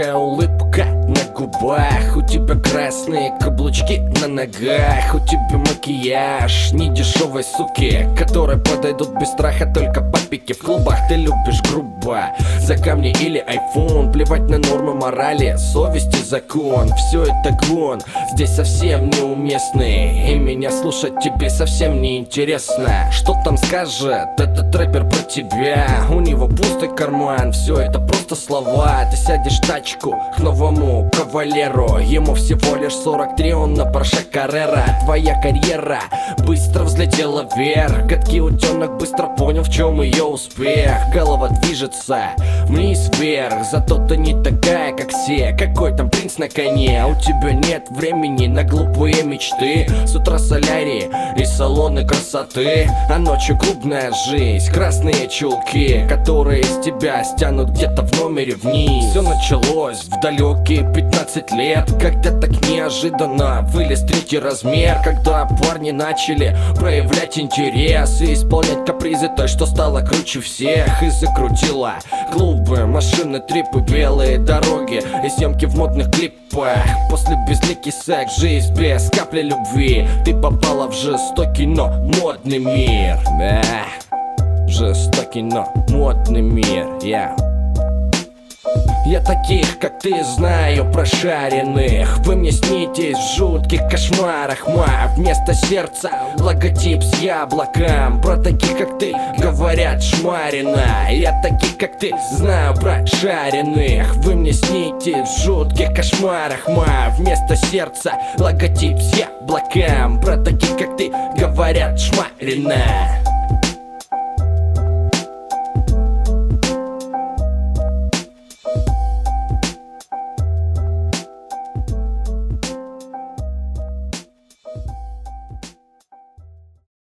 Широкая улыбка на губах, у тебя красные каблучки на ногах, у тебя макияж недешевой суки, которые подойдут без страха только по пике. В клубах ты любишь грубо, за камни или айфон, плевать на нормы морали, совесть и закон. Все это гон, здесь совсем неуместный, и меня слушать тебе совсем не интересно. Что там скажет этот рэпер про тебя? У него пустой карман, все это просто слова. Ты сядешь в тачку к новому кавалеру, ему всего лишь 43, он на Порше Каррера. Твоя карьера быстро взлетела вверх, гадкий утенок быстро понял, в чем ее успех. Голова движется вниз вверх, зато ты не такая, как все. Какой там принц на коне? У тебя нет времени на глупые мечты. С утра солярии и салоны красоты, а ночью клубная жизнь, красные чулки, которые из тебя стянут где-то в номере вниз. Все началось в далекие 15 лет, когда так неожиданно вылез третий размер, когда парни начали проявлять интерес и исполнять капризы той, что стала круче всех. И закрутила клубы, машины, трипы, белые дороги и съемки в модных клипах. После безликий секс, жизнь без капли любви, ты попала в жестокий, но модный мир. Жестокий, но модный мир, Я таких, как ты, знаю, прошаренных. Вы мне снитесь в жутких кошмарах. Вместо сердца логотип с яблоком. Про таких, как ты, говорят шмарина. Я таких, как ты, знаю, прошаренных. Вы мне снитесь в жутких кошмарах. Вместо сердца логотип с яблоком. Про таких, как ты, говорят шмарина.